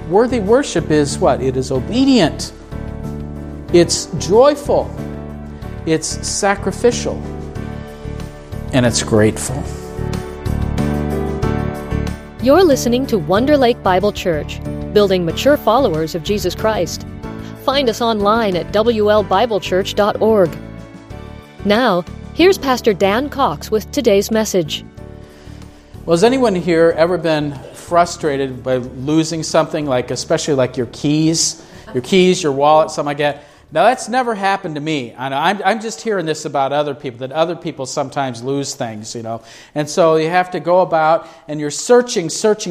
worthy worship is what? It is obedient. It's joyful. It's sacrificial. And it's grateful. You're listening to Wonder Lake Bible Church, building mature followers of Jesus Christ. Find us online at wlbiblechurch.org. Now, here's Pastor Dan Cox with today's message. Well, has anyone here ever been frustrated by losing something, especially like your keys, your wallet, something like that? Now, that's never happened to me. I know I'm just hearing this about other people, that other people sometimes lose things, And so you have to go about and you're searching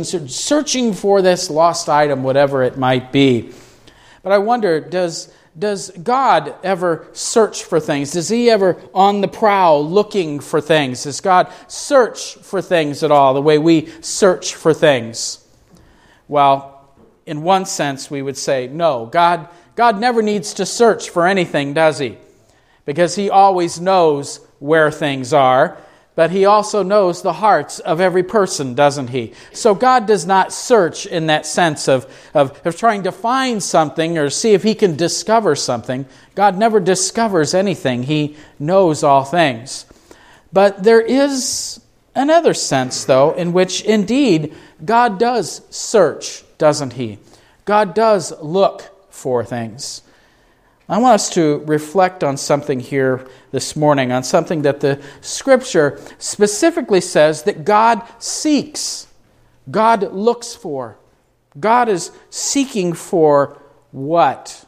for this lost item, whatever it might be. But I wonder, does God ever search for things? Is He ever on the prowl looking for things? Does God search for things at all the way we search for things? Well, in one sense, we would say no. God never needs to search for anything, does He? Because He always knows where things are, but He also knows the hearts of every person, doesn't He? So God does not search in that sense of trying to find something or see if He can discover something. God never discovers anything. He knows all things. But there is another sense, though, in which indeed God does search, doesn't He? God does look for things. I want us to reflect on something here this morning, on something that the Scripture specifically says that God seeks, God looks for. God is seeking for what?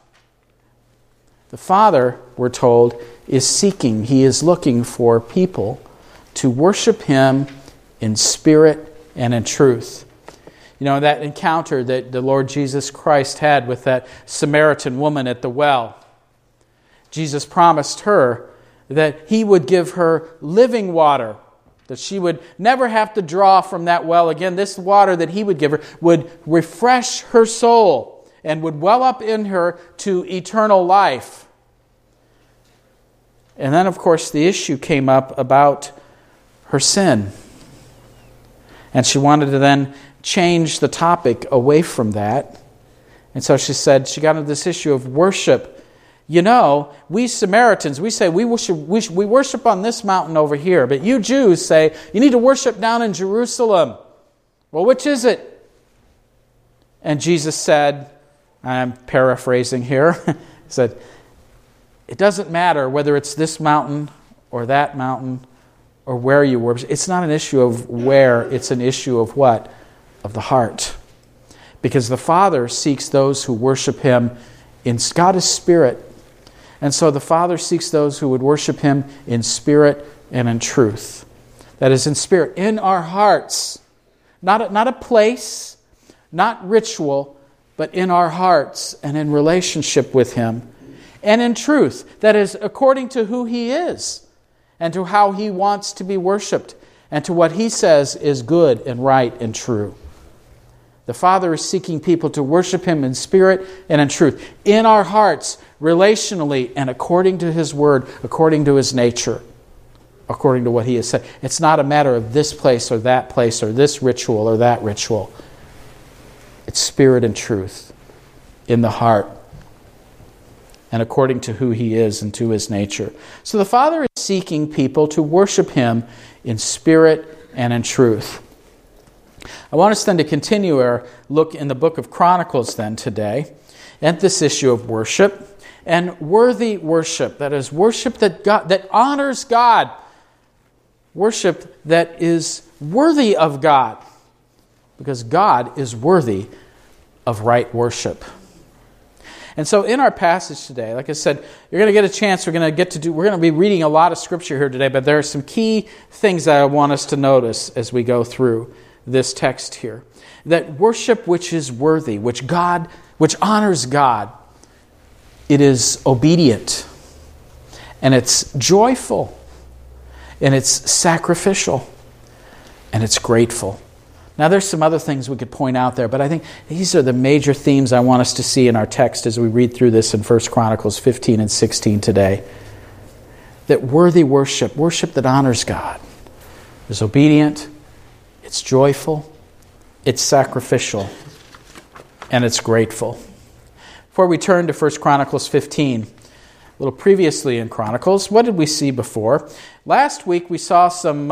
The Father, we're told, is seeking, He is looking for people to worship Him in spirit and in truth. That encounter that the Lord Jesus Christ had with that Samaritan woman at the well. Jesus promised her that He would give her living water, that she would never have to draw from that well again. This water that He would give her would refresh her soul and would well up in her to eternal life. And then, of course, the issue came up about her sin. And she wanted to then change the topic away from that. And so she got into this issue of worship. We Samaritans, we say we worship on this mountain over here, but you Jews say you need to worship down in Jerusalem. Well, which is it? And Jesus said, I'm paraphrasing here, He said, it doesn't matter whether it's this mountain or that mountain or where you worship. It's not an issue of where, it's an issue of what? Of the heart. Because the Father seeks those who worship Him in God is spirit. And so the Father seeks those who would worship Him in spirit and in truth. That is, in spirit, in our hearts. Not a place, not ritual, but in our hearts and in relationship with Him. And in truth, that is, according to who He is and to how He wants to be worshipped and to what He says is good and right and true. The Father is seeking people to worship Him in spirit and in truth, in our hearts, relationally, and according to His Word, according to His nature, according to what He has said. It's not a matter of this place or this ritual or that ritual. It's spirit and truth in the heart and according to who He is and to His nature. So the Father is seeking people to worship Him in spirit and in truth. I want us then to continue our look in the book of Chronicles then today at this issue of worship and worthy worship. That is, worship that honors God. Worship that is worthy of God. Because God is worthy of right worship. And so in our passage today, like I said, you're going to get a chance, we're going to be reading a lot of scripture here today, but there are some key things that I want us to notice as we go through this text here. That worship which is worthy, which honors God, it is obedient, and it's joyful, and it's sacrificial, and it's grateful. Now there's some other things we could point out there, but I think these are the major themes I want us to see in our text as we read through this in 1 Chronicles 15 and 16 today. That worthy worship that honors God, is obedient, it's joyful, it's sacrificial, and it's grateful. Before we turn to 1 Chronicles 15, a little previously in Chronicles, what did we see before? Last week we saw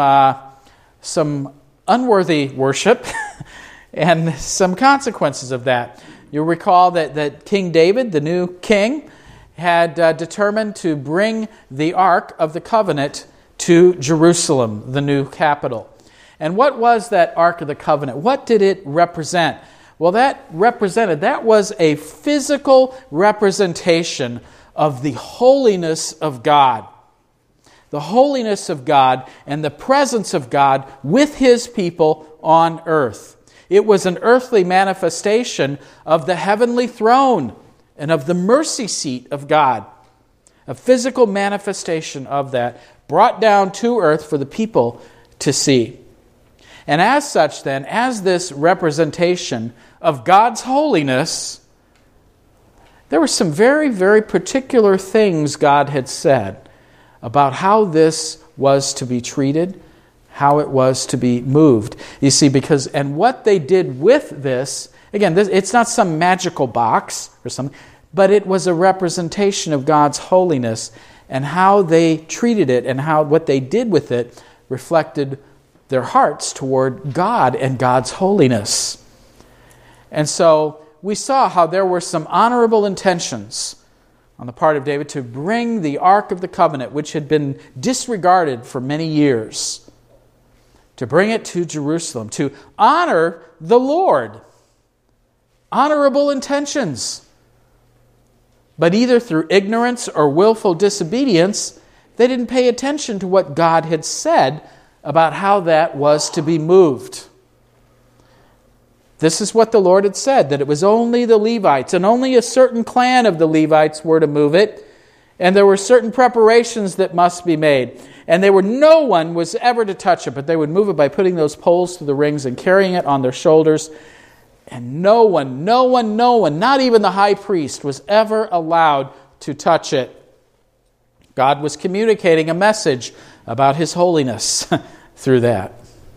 some unworthy worship and some consequences of that. You'll recall that King David, the new king, had determined to bring the Ark of the Covenant to Jerusalem, the new capital. And what was that Ark of the Covenant? What did it represent? Well, that was a physical representation of the holiness of God. The holiness of God and the presence of God with His people on earth. It was an earthly manifestation of the heavenly throne and of the mercy seat of God. A physical manifestation of that brought down to earth for the people to see. And as such then, as this representation of God's holiness, there were some very, very particular things God had said about how this was to be treated, how it was to be moved. You see, and what they did with this, again, it's not some magical box or something, but it was a representation of God's holiness, and how they treated it and what they did with it reflected their hearts toward God and God's holiness. And so we saw how there were some honorable intentions on the part of David to bring the Ark of the Covenant, which had been disregarded for many years, to bring it to Jerusalem, to honor the Lord. Honorable intentions. But either through ignorance or willful disobedience, they didn't pay attention to what God had said about how that was to be moved. This is what the Lord had said, that it was only the Levites, and only a certain clan of the Levites were to move it, and there were certain preparations that must be made. And no one was ever to touch it, but they would move it by putting those poles through the rings and carrying it on their shoulders. And no one, not even the high priest, was ever allowed to touch it. God was communicating a message about His holiness through that.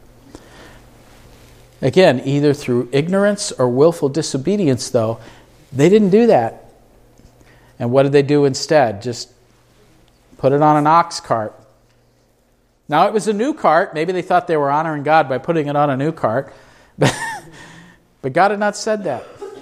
Again, either through ignorance or willful disobedience, though, they didn't do that. And what did they do instead? Just put it on an ox cart. Now, it was a new cart. Maybe they thought they were honoring God by putting it on a new cart. But God had not said that.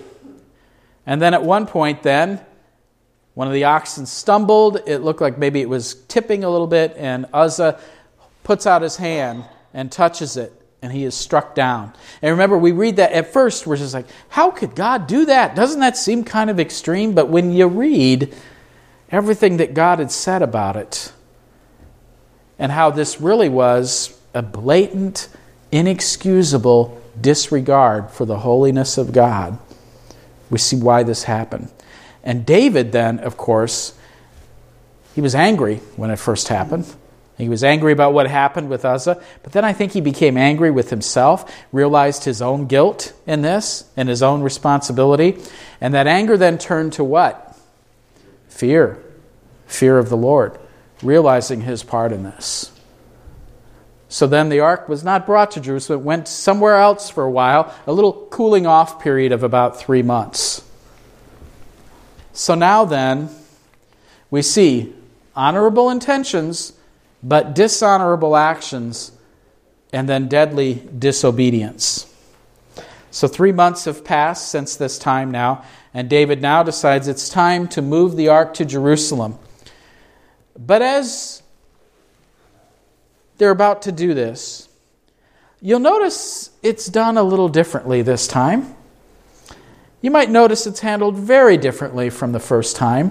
And then at one point then, one of the oxen stumbled. It looked like maybe it was tipping a little bit, and Uzzah puts out his hand and touches it, and he is struck down. And remember, we read that at first, we're just like, how could God do that? Doesn't that seem kind of extreme? But when you read everything that God had said about it, and how this really was a blatant, inexcusable disregard for the holiness of God, we see why this happened. And David then, of course, he was angry when it first happened. He was angry about what happened with Uzzah, but then I think he became angry with himself, realized his own guilt in this and his own responsibility, and that anger then turned to what? Fear. Fear of the Lord, realizing his part in this. So then the ark was not brought to Jerusalem. It went somewhere else for a while, a little cooling off period of about 3 months. So now then, we see honorable intentions, but dishonorable actions, and then deadly disobedience. So 3 months have passed since this time now, and David now decides it's time to move the ark to Jerusalem. But as they're about to do this, you'll notice it's done a little differently this time. You might notice it's handled very differently from the first time.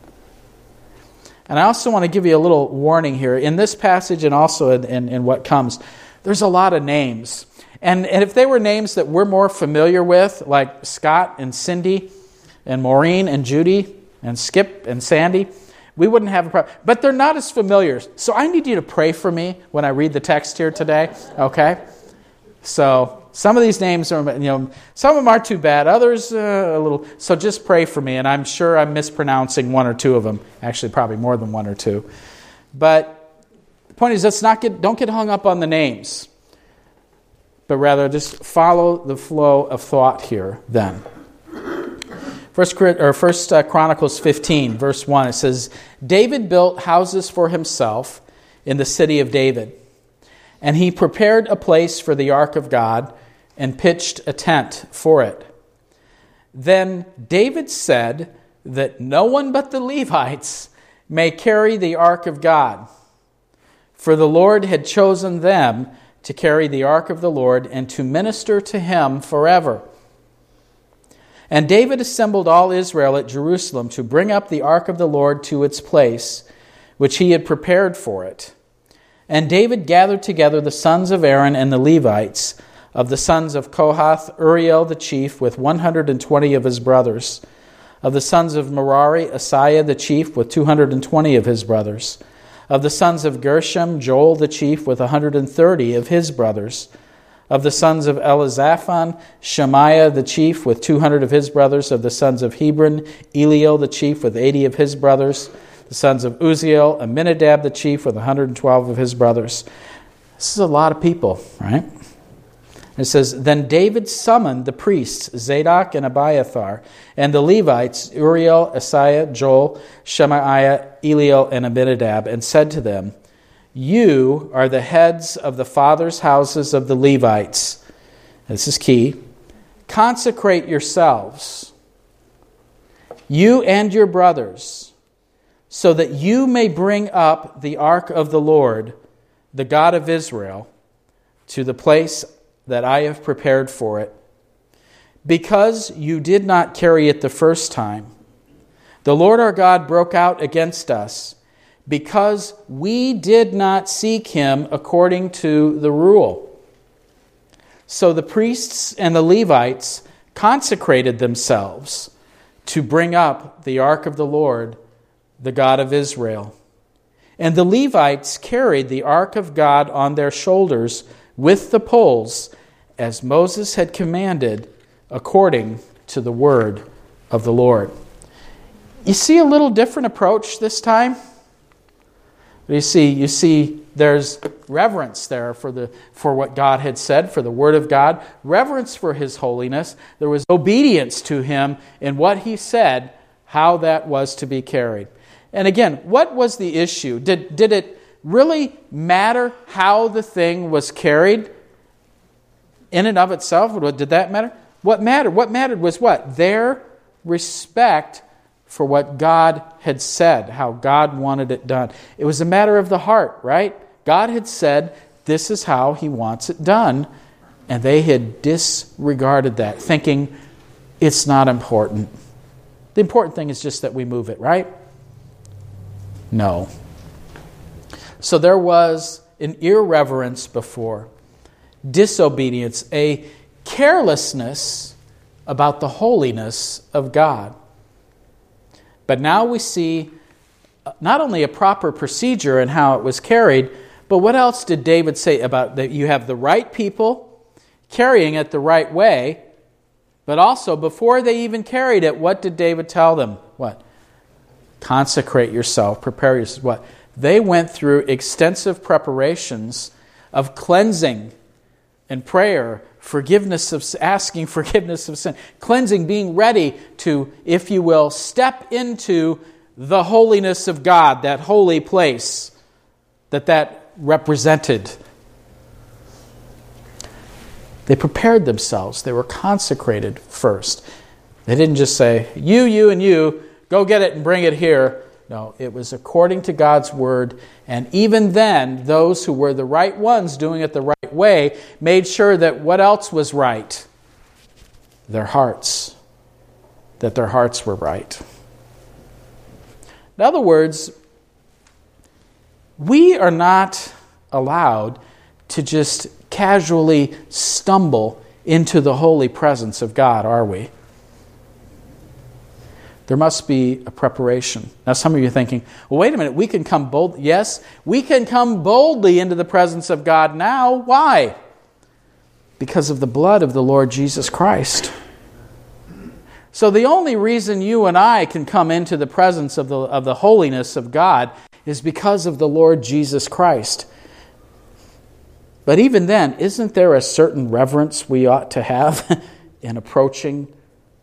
And I also want to give you a little warning here. In this passage and also in what comes, there's a lot of names. And if they were names that we're more familiar with, like Scott and Cindy and Maureen and Judy and Skip and Sandy, we wouldn't have a problem. But they're not as familiar. So I need you to pray for me when I read the text here today, okay? So some of these names are, some of them aren't too bad. Others a little. So just pray for me, and I'm sure I'm mispronouncing one or two of them. Actually, probably more than one or two. But the point is, don't get hung up on the names, but rather just follow the flow of thought here then. First Chronicles 15, verse 1, it says, David built houses for himself in the city of David, and he prepared a place for the ark of God and pitched a tent for it. Then David said that no one but the Levites may carry the ark of God, for the Lord had chosen them to carry the ark of the Lord and to minister to him forever. And David assembled all Israel at Jerusalem to bring up the ark of the Lord to its place, which he had prepared for it. And David gathered together the sons of Aaron and the Levites, of the sons of Kohath, Uriel the chief, with 120 of his brothers. Of the sons of Merari, Asaiah the chief, with 220 of his brothers. Of the sons of Gershom, Joel the chief, with 130 of his brothers. Of the sons of Elizaphan, Shemaiah the chief, with 200 of his brothers. Of the sons of Hebron, Eliel the chief, with 80 of his brothers. The sons of Uzziel, Aminadab the chief, with 112 of his brothers. This is a lot of people, right? It says, Then David summoned the priests, Zadok and Abiathar, and the Levites, Uriel, Asaiah, Joel, Shemaiah, Eliel, and Aminadab, and said to them, You are the heads of the fathers' houses of the Levites. This is key. Consecrate yourselves, you and your brothers, so that you may bring up the ark of the Lord, the God of Israel, to the place that I have prepared for it. Because you did not carry it the first time, the Lord our God broke out against us, because we did not seek him according to the rule. So the priests and the Levites consecrated themselves to bring up the ark of the Lord, the God of Israel. And the Levites carried the ark of God on their shoulders with the poles, as Moses had commanded, according to the word of the Lord. You see a little different approach this time? You see there's reverence there for what God had said, for the word of God, reverence for his holiness. There was obedience to him in what he said, how that was to be carried. And again, what was the issue? Did it really matter how the thing was carried in and of itself? Did that matter? What mattered was what? Their respect for what God had said, how God wanted it done. It was a matter of the heart, right? God had said, this is how he wants it done. And they had disregarded that, thinking it's not important. The important thing is just that we move it, right? No. So there was an irreverence before, disobedience, a carelessness about the holiness of God. But now we see not only a proper procedure in how it was carried, but what else did David say about that? You have the right people carrying it the right way, but also before they even carried it, what did David tell them? What? Consecrate yourself, prepare yourself. What? They went through extensive preparations of cleansing and prayer, asking forgiveness of sin, cleansing, being ready to, if you will, step into the holiness of God, that holy place that represented. They prepared themselves. They were consecrated first. They didn't just say, you, and you, go get it and bring it here. No, it was according to God's word. And even then, those who were the right ones doing it the right way made sure that what else was right? Their hearts. That their hearts were right. In other words, we are not allowed to just casually stumble into the holy presence of God, are we? There must be a preparation. Now some of you are thinking, well, wait a minute, we can come bold. Yes, we can come boldly into the presence of God now. Why? Because of the blood of the Lord Jesus Christ. So the only reason you and I can come into the presence of the holiness of God is because of the Lord Jesus Christ. But even then, isn't there a certain reverence we ought to have in approaching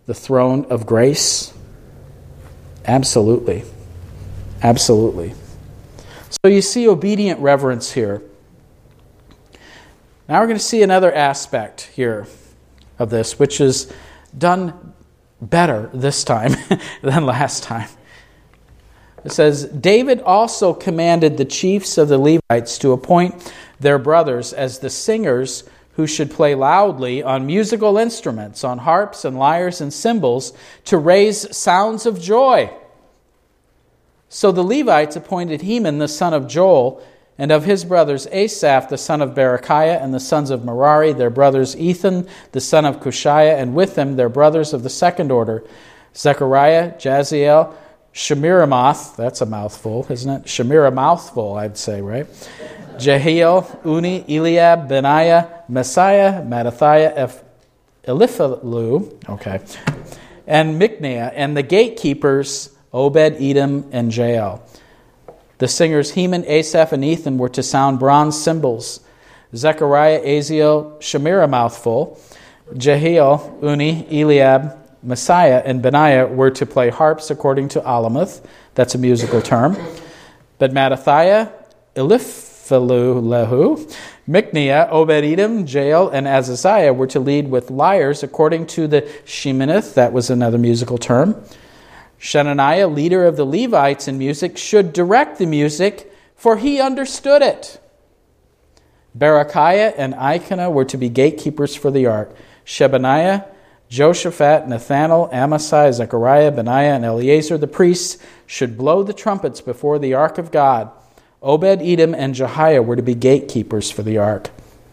the throne of grace? Absolutely. Absolutely. So you see obedient reverence here. Now we're going to see another aspect here of this, which is done better this time than last time. It says, David also commanded the chiefs of the Levites to appoint their brothers as the singers who should play loudly on musical instruments, on harps and lyres and cymbals, to raise sounds of joy. So the Levites appointed Heman the son of Joel, and of his brothers Asaph the son of Berechiah, and the sons of Merari, their brothers Ethan the son of Cushiah, and with them their brothers of the second order, Zechariah, Jaziel, Shemiramoth, that's a mouthful, isn't it? Shemiramothful, I'd say, right? Jehiel, Uni, Eliab, Benaiah, Messiah, Mattathiah, Eliphalu, okay, and Mikneiah, and the gatekeepers, Obed-Edom and Jael. The singers Heman, Asaph, and Ethan were to sound bronze cymbals. Zechariah, Aziel, Shemiramothful, Jehiel, Uni, Eliab, Messiah, and Benaiah were to play harps according to Alamoth. That's a musical term. But Mattathiah, Eliphalu, Mikneiah, Obed-Edom, Jael, and Azaziah were to lead with lyres according to the Sheminith. That was another musical term. Shenaniah, leader of the Levites in music, should direct the music, for he understood it. Berechiah and Elkanah were to be gatekeepers for the ark. Shebaniah, Joshaphat, Nathanael, Amasai, Zechariah, Benaiah, and Eleazar the priests should blow the trumpets before the ark of God. Obed-Edom and Jehiah were to be gatekeepers for the ark.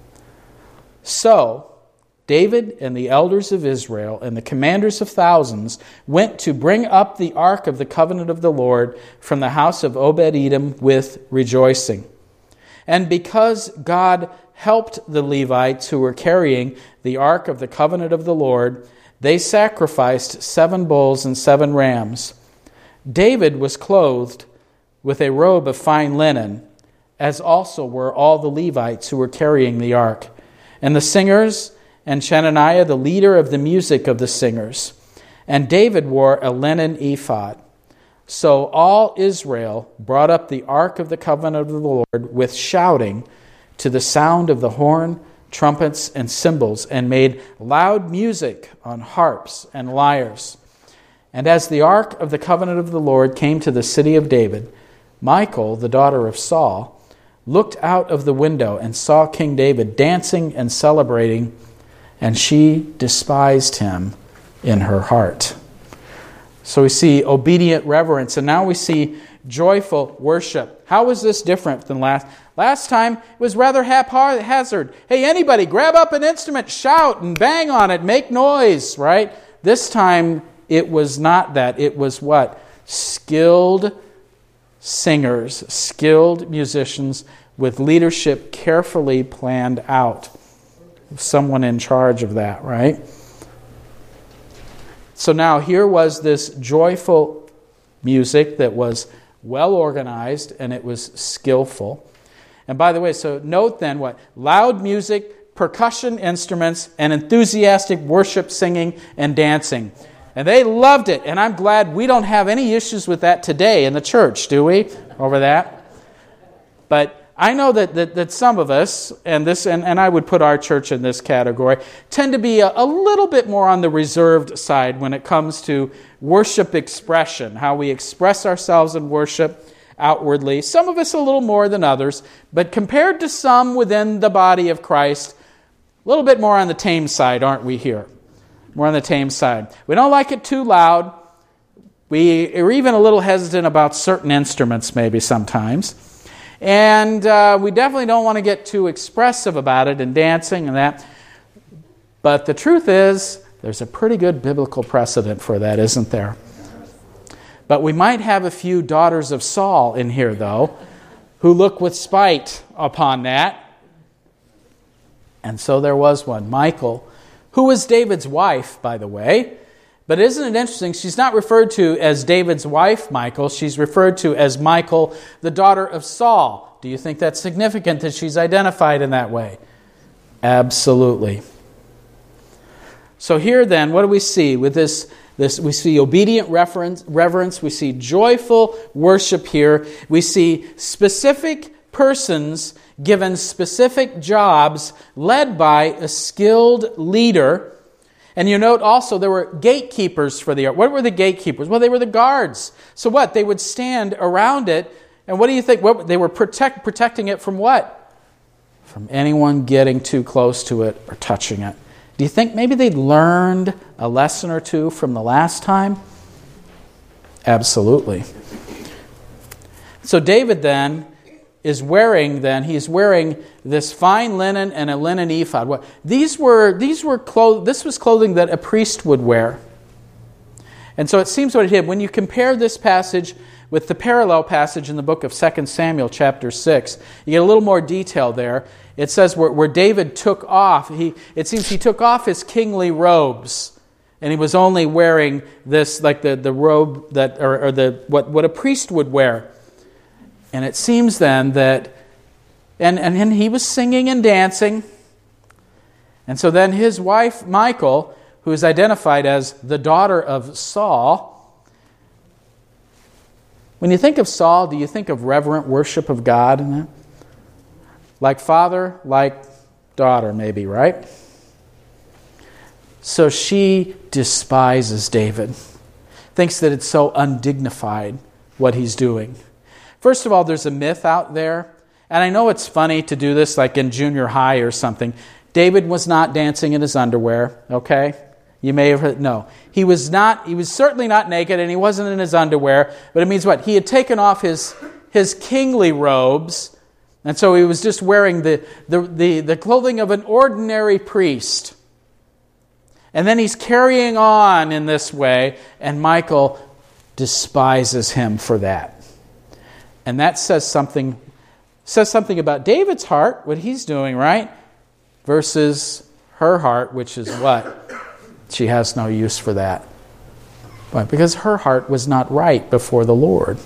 So, David and the elders of Israel and the commanders of thousands went to bring up the ark of the covenant of the Lord from the house of Obed-Edom with rejoicing. And because God helped the Levites who were carrying the ark of the covenant of the Lord, they sacrificed 7 bulls and 7 rams. David was clothed with a robe of fine linen, as also were all the Levites who were carrying the ark, and the singers, and Shenaniah, the leader of the music of the singers. And David wore a linen ephod. So all Israel brought up the ark of the covenant of the Lord with shouting, to the sound of the horn, trumpets, and cymbals, and made loud music on harps and lyres. And as the ark of the covenant of the Lord came to the city of David, Michal, the daughter of Saul, looked out of the window and saw King David dancing and celebrating, and she despised him in her heart. So we see obedient reverence, and now we see joyful worship. How is this different than last? Last time it was rather haphazard. Hey, anybody, grab up an instrument, shout and bang on it, make noise, right? This time it was not that. It was what? Skilled singers, skilled musicians with leadership carefully planned out. Someone in charge of that, right? So now here was this joyful music that was well organized and it was skillful. And by the way, so note then what? Loud music, percussion instruments, and enthusiastic worship singing and dancing. And they loved it. And I'm glad we don't have any issues with that today in the church, do we? Over that. But I know that some of us, and I would put our church in this category, tend to be a little bit more on the reserved side when it comes to worship expression, how we express ourselves in worship outwardly. Some of us a little more than others, but compared to some within the body of Christ, a little bit more on the tame side, aren't we here? More on the tame side. We don't like it too loud. We are even a little hesitant about certain instruments maybe sometimes. And we definitely don't want to get too expressive about it and dancing and that. But the truth is, there's a pretty good biblical precedent for that, isn't there? But we might have a few daughters of Saul in here, though, who look with spite upon that. And so there was one, Michal, who was David's wife, by the way. But isn't it interesting? She's not referred to as David's wife, Michal. She's referred to as Michal, the daughter of Saul. Do you think that's significant that she's identified in that way? Absolutely. So here then, what do we see with this? We see obedient reverence. We see joyful worship here. We see specific persons given specific jobs led by a skilled leader. And you note also there were gatekeepers for the ark. What were the gatekeepers? Well, they were the guards. So what? They would stand around it. And what do you think? They were protecting it from what? From anyone getting too close to it or touching it. Do you think maybe they'd learned a lesson or two from the last time? Absolutely. So David then is wearing this fine linen and a linen ephod. This was clothing that a priest would wear. And so it seems what it did. When you compare this passage with the parallel passage in the book of 2 Samuel chapter 6, you get a little more detail there. It says where David took off, it seems he took off his kingly robes, and he was only wearing this, like the robe that, or what a priest would wear. And it seems then that, and he was singing and dancing, and so then his wife Michal, who is identified as the daughter of Saul. When you think of Saul, do you think of reverent worship of God in that? Like father, like daughter, maybe, right? So she despises David, thinks that it's so undignified what he's doing. First of all, there's a myth out there, and I know it's funny to do this like in junior high or something. David was not dancing in his underwear, okay? You may have heard, no. He was certainly not naked, and he wasn't in his underwear, but it means what? He had taken off his kingly robes, and so he was just wearing the clothing of an ordinary priest. And then he's carrying on in this way, and Michal despises him for that. And that says something about David's heart, what he's doing, right? Versus her heart, which is what? She has no use for that. But because her heart was not right before the Lord.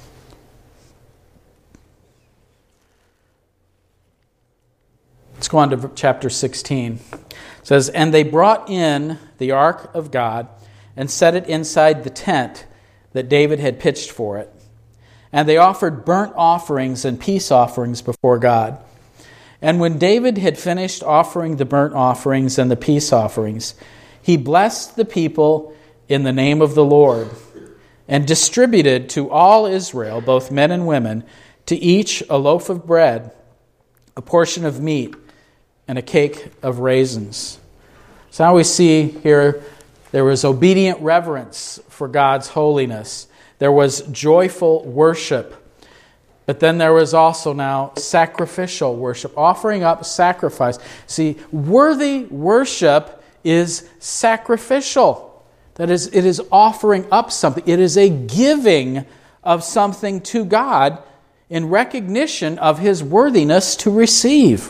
Let's go on to chapter 16. It says, "And they brought in the ark of God and set it inside the tent that David had pitched for it. And they offered burnt offerings and peace offerings before God. And when David had finished offering the burnt offerings and the peace offerings, he blessed the people in the name of the Lord and distributed to all Israel, both men and women, to each a loaf of bread, a portion of meat, and a cake of raisins." So now we see here there was obedient reverence for God's holiness. There was joyful worship. But then there was also now sacrificial worship, offering up sacrifice. See, worthy worship is sacrificial. That is, it is offering up something. It is a giving of something to God in recognition of His worthiness to receive.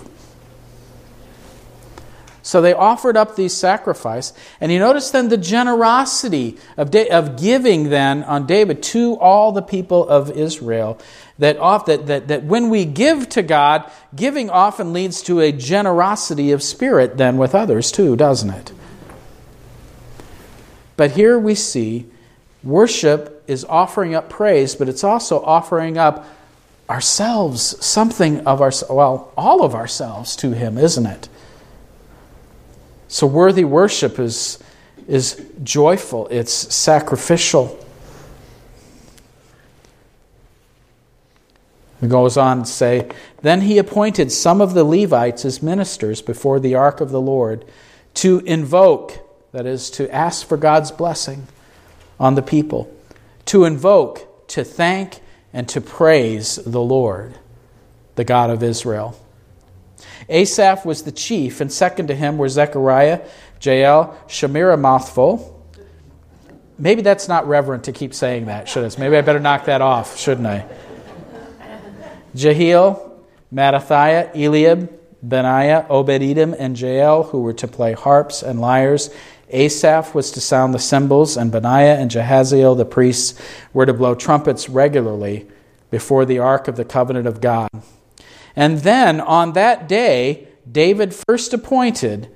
So they offered up these sacrifices. And you notice then the generosity of giving then on David to all the people of Israel. That when we give to God, giving often leads to a generosity of spirit then with others too, doesn't it? But here we see worship is offering up praise, but it's also offering up ourselves, something of all of ourselves to Him, isn't it? So worthy worship is joyful, it's sacrificial. It goes on to say, "Then he appointed some of the Levites as ministers before the ark of the Lord to invoke," that is, to ask for God's blessing on the people, to invoke, to thank, and to praise the Lord, the God of Israel. Asaph was the chief, and second to him were Zechariah, Jael, Shemiramothville. Maybe that's not reverent to keep saying that, should I? Maybe I better knock that off, shouldn't I? Jehiel, Mattathiah, Eliab, Benaiah, Obed-Edom, and Jael, who were to play harps and lyres. Asaph was to sound the cymbals, and Benaiah and Jehaziel, the priests, were to blow trumpets regularly before the ark of the covenant of God. And then on that day, David first appointed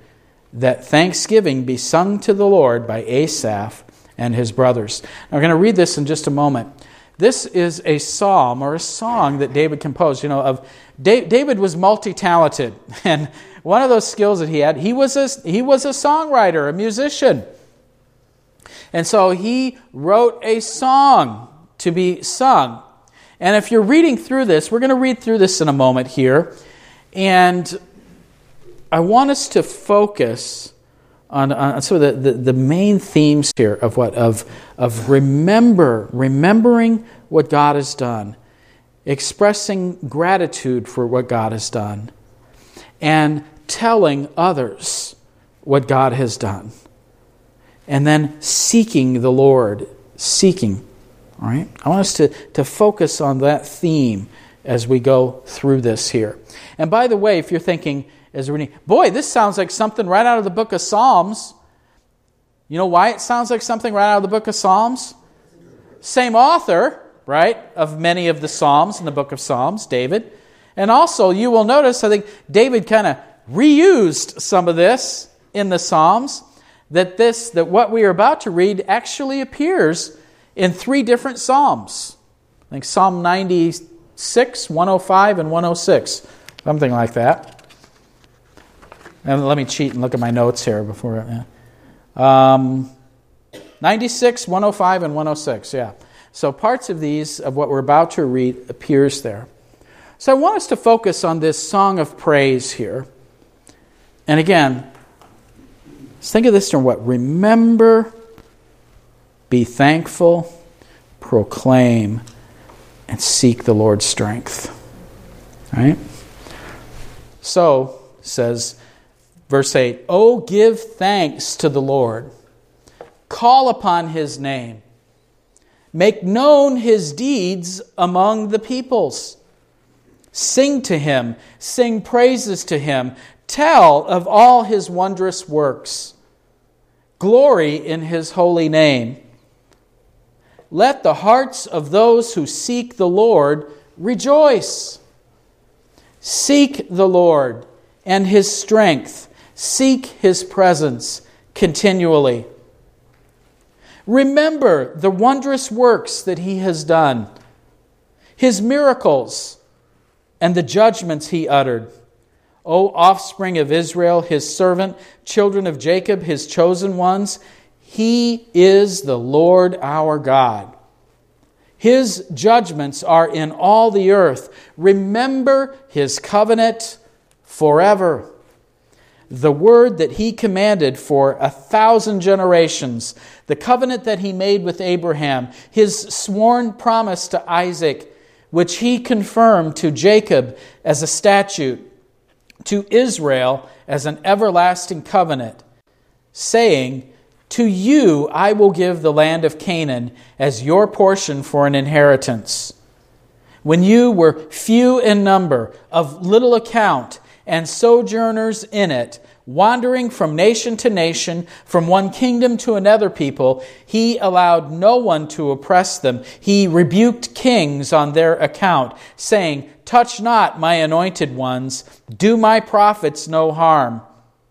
that thanksgiving be sung to the Lord by Asaph and his brothers. Now, we're going to read this in just a moment. This is a psalm or a song that David composed. David was multi-talented, and one of those skills that he had, he was a songwriter, a musician. And so he wrote a song to be sung. And if you're reading through this, we're going to read through this in a moment here, and I want us to focus on sort of the main themes here of remembering what God has done, expressing gratitude for what God has done, and telling others what God has done, and then seeking the Lord, all right? I want us to focus on that theme as we go through this here. And by the way, if you're thinking, as we're reading, boy, this sounds like something right out of the book of Psalms. You know why it sounds like something right out of the book of Psalms? Same author, right, of many of the Psalms in the book of Psalms, David. And also, you will notice, I think David kind of reused some of this in the Psalms, that what we are about to read actually appears in 3 different Psalms. I think Psalm 96, 105, and 106. Something like that. And let me cheat and look at my notes here before. 96, 105, and 106, yeah. So parts of these, of what we're about to read, appears there. So I want us to focus on this song of praise here. And again, let's think of this term, what? Remember, be thankful, proclaim, and seek the Lord's strength. All right? So, says verse 8, "Oh, give thanks to the Lord. Call upon His name. Make known His deeds among the peoples. Sing to Him. Sing praises to Him. Tell of all His wondrous works. Glory in His holy name. Let the hearts of those who seek the Lord rejoice. Seek the Lord and His strength. Seek His presence continually. Remember the wondrous works that He has done, His miracles, and the judgments He uttered. O offspring of Israel, His servant, children of Jacob, His chosen ones, He is the Lord our God. His judgments are in all the earth. Remember His covenant forever. The word that He commanded for 1,000 generations, the covenant that He made with Abraham, His sworn promise to Isaac, which He confirmed to Jacob as a statute, to Israel as an everlasting covenant, saying, to you I will give the land of Canaan as your portion for an inheritance. When you were few in number, of little account, and sojourners in it, wandering from nation to nation, from one kingdom to another people, He allowed no one to oppress them. He rebuked kings on their account, saying, touch not my anointed ones, do my prophets no harm.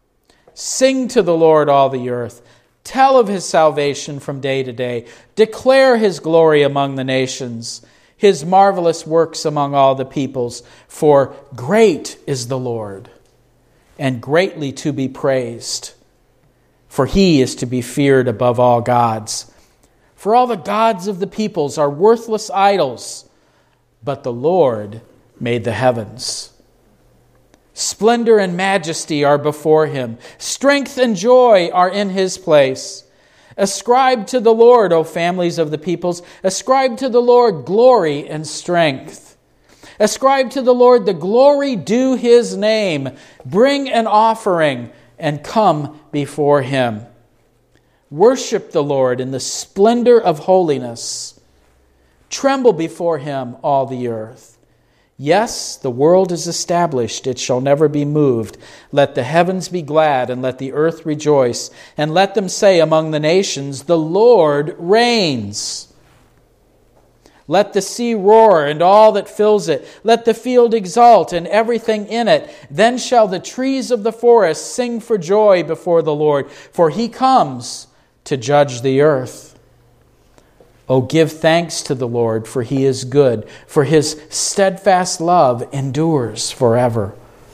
Sing to the Lord, all the earth. Tell of His salvation from day to day. Declare His glory among the nations, His marvelous works among all the peoples. For great is the Lord, and greatly to be praised. For He is to be feared above all gods. For all the gods of the peoples are worthless idols, but the Lord made the heavens. Splendor and majesty are before Him. Strength and joy are in His place. Ascribe to the Lord, O families of the peoples. Ascribe to the Lord glory and strength. Ascribe to the Lord the glory due His name. Bring an offering and come before Him. Worship the Lord in the splendor of holiness. Tremble before Him, all the earth. Yes, the world is established, it shall never be moved. Let the heavens be glad, and let the earth rejoice. And let them say among the nations, the Lord reigns. Let the sea roar and all that fills it. Let the field exult and everything in it. Then shall the trees of the forest sing for joy before the Lord, for He comes to judge the earth. O give thanks to the Lord, for He is good, for His steadfast love endures forever.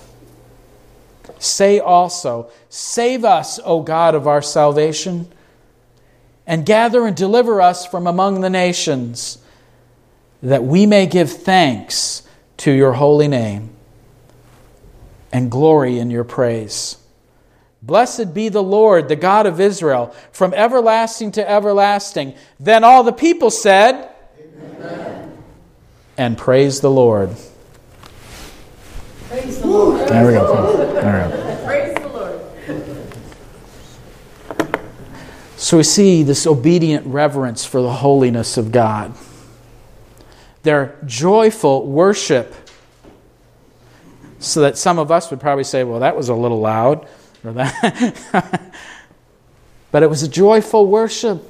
Say also, save us, O God of our salvation, and gather and deliver us from among the nations, that we may give thanks to your holy name and glory in your praise. Blessed be the Lord, the God of Israel, from everlasting to everlasting. Then all the people said, Amen. And praise the Lord. Praise the Lord. There we go. All right. Praise the Lord. So we see this obedient reverence for the holiness of God. Their joyful worship. So that some of us would probably say, well, that was a little loud. Or that. But it was a joyful worship.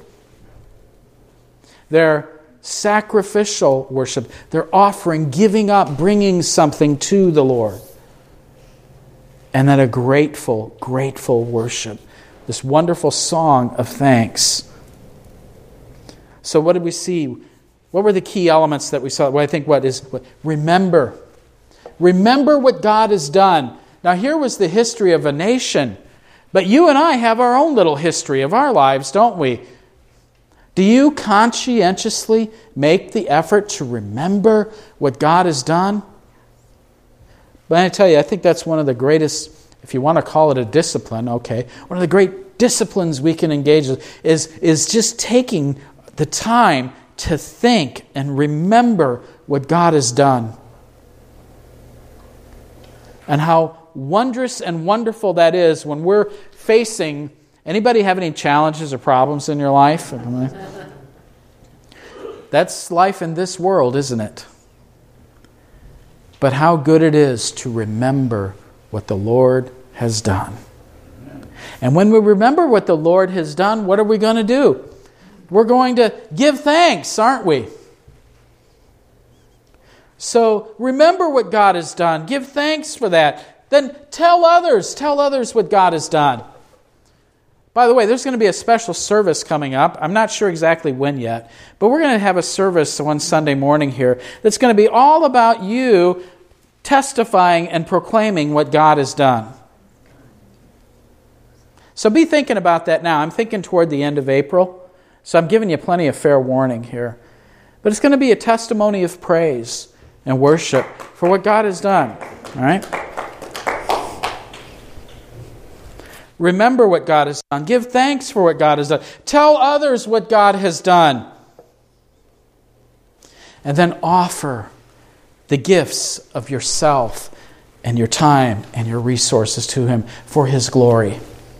Their sacrificial worship. Their offering, giving up, bringing something to the Lord. And then a grateful, grateful worship. This wonderful song of thanks. So what did we see? What were the key elements that we saw? Well, I think remember. Remember what God has done. Now here was the history of a nation. But you and I have our own little history of our lives, don't we? Do you conscientiously make the effort to remember what God has done? But I tell you, I think that's one of the greatest, if you want to call it a discipline, okay, one of the great disciplines we can engage with is just taking the time to think and remember what God has done. And how wondrous and wonderful that is when we're facing... Anybody have any challenges or problems in your life? That's life in this world, isn't it? But how good it is to remember what the Lord has done. And when we remember what the Lord has done, what are we going to do? We're going to give thanks, aren't we? So remember what God has done. Give thanks for that. Then tell others what God has done. By the way, there's going to be a special service coming up. I'm not sure exactly when yet, but we're going to have a service one Sunday morning here that's going to be all about you testifying and proclaiming what God has done. So be thinking about that now. I'm thinking toward the end of April, so I'm giving you plenty of fair warning here. But it's going to be a testimony of praise and worship for what God has done. All right? Remember what God has done. Give thanks for what God has done. Tell others what God has done. And then offer the gifts of yourself and your time and your resources to Him for His glory.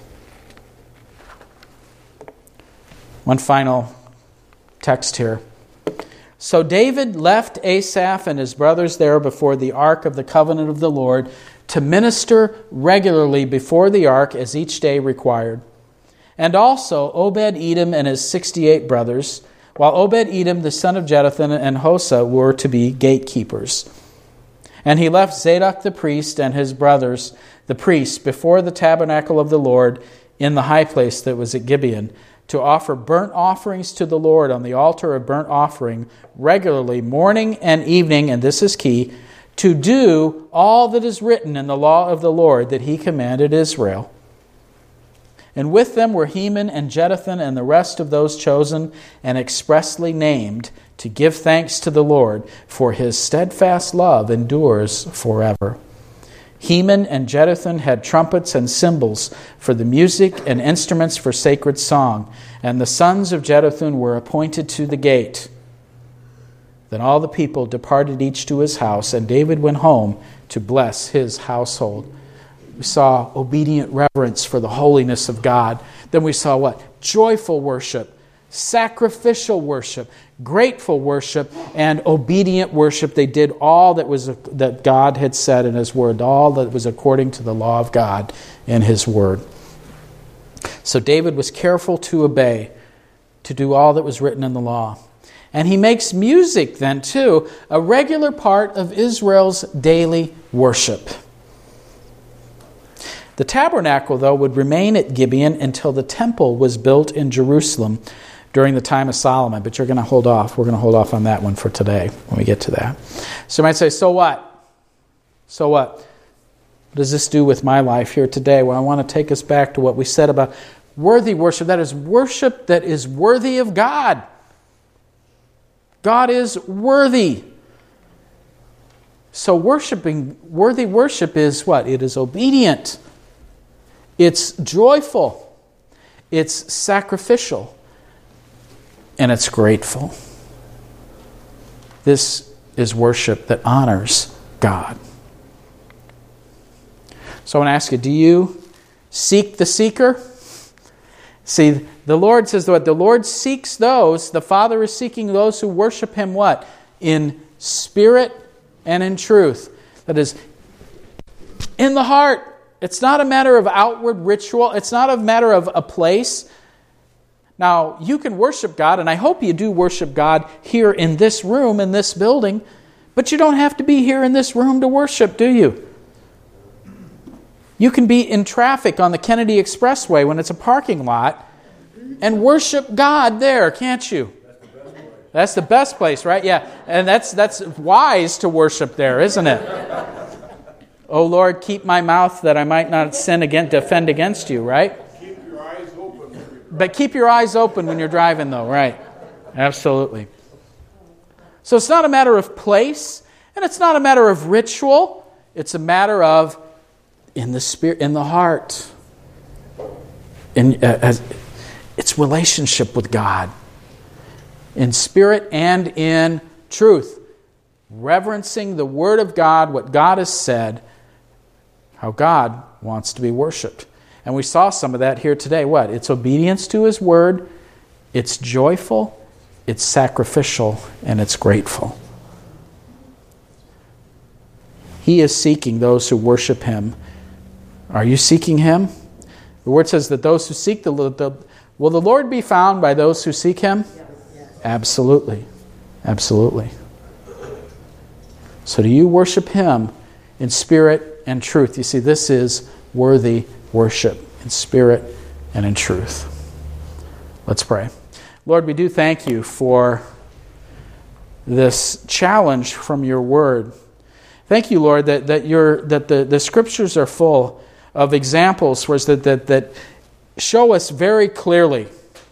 One final text here. So David left Asaph and his brothers there before the ark of the covenant of the Lord to minister regularly before the ark as each day required. And also Obed-Edom and his 68 brothers, while Obed-Edom the son of Jeduthun and Hosah were to be gatekeepers. And he left Zadok the priest and his brothers, the priests, before the tabernacle of the Lord in the high place that was at Gibeon, to offer burnt offerings to the Lord on the altar of burnt offering regularly, morning and evening, and this is key, to do all that is written in the law of the Lord that He commanded Israel. And with them were Heman and Jeduthun and the rest of those chosen and expressly named to give thanks to the Lord, for His steadfast love endures forever. Heman and Jeduthun had trumpets and cymbals for the music and instruments for sacred song, and the sons of Jeduthun were appointed to the gate. Then all the people departed each to his house, and David went home to bless his household. We saw obedient reverence for the holiness of God. Then we saw what? Joyful worship, sacrificial worship, grateful worship, and obedient worship. They did all that God had said in His Word, all that was according to the law of God in His Word. So David was careful to obey, to do all that was written in the law. And he makes music then too, a regular part of Israel's daily worship. The tabernacle, though, would remain at Gibeon until the temple was built in Jerusalem during the time of Solomon. But you're going to hold off. We're going to hold off on that one for today when we get to that. So you might say, so what? So what? What does this do with my life here today? Well, I want to take us back to what we said about worthy worship. That is worship that is worthy of God. God is worthy. So worthy worship is what? It is obedient. It's joyful. It's sacrificial. And it's grateful. This is worship that honors God. So I want to ask you, do you seek the seeker? See, the Lord says what? The Lord seeks those, the Father is seeking those who worship Him what? In spirit and in truth. That is, in the heart. It's not a matter of outward ritual. It's not a matter of a place. Now, you can worship God, and I hope you do worship God here in this room, in this building, but you don't have to be here in this room to worship, do you? You can be in traffic on the Kennedy Expressway when it's a parking lot and worship God there, can't you? That's the best place, right? Yeah, and that's wise to worship there, isn't it? Oh Lord, keep my mouth that I might not sin again to offend against you, right? Keep your eyes open. But keep your eyes open when you're driving, though, right? Absolutely. So it's not a matter of place, and it's not a matter of ritual. It's a matter of in the spirit, in the heart. It's relationship with God. In spirit and in truth. Reverencing the Word of God, what God has said, how God wants to be worshipped. And we saw some of that here today. What? It's obedience to His Word, it's joyful, it's sacrificial, and it's grateful. He is seeking those who worship Him. Are you seeking Him? The Word says that those who seek will the Lord be found by those who seek Him? Yes. Absolutely. Absolutely. So do you worship Him in spirit and truth? You see, this is worthy worship in spirit and in truth. Let's pray. Lord, we do thank You for this challenge from Your Word. Thank You, Lord, that the Scriptures are full of examples that show us very clearly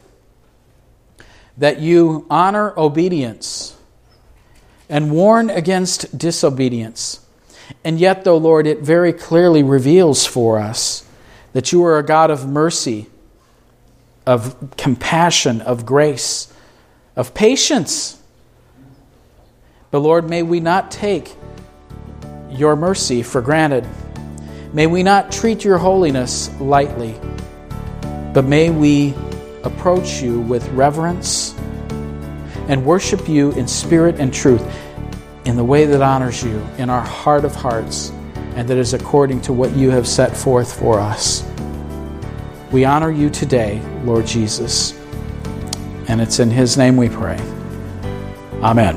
that You honor obedience and warn against disobedience. And yet, though, Lord, it very clearly reveals for us that You are a God of mercy, of compassion, of grace, of patience. But, Lord, may we not take Your mercy for granted. May we not treat Your holiness lightly, but may we approach You with reverence and worship You in spirit and truth, in the way that honors You, in our heart of hearts, and that is according to what You have set forth for us. We honor You today, Lord Jesus, and it's in His name we pray. Amen.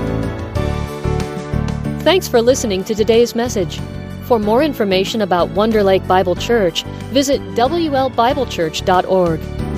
Thanks for listening to today's message. For more information about Wonder Lake Bible Church, visit WLBibleChurch.org.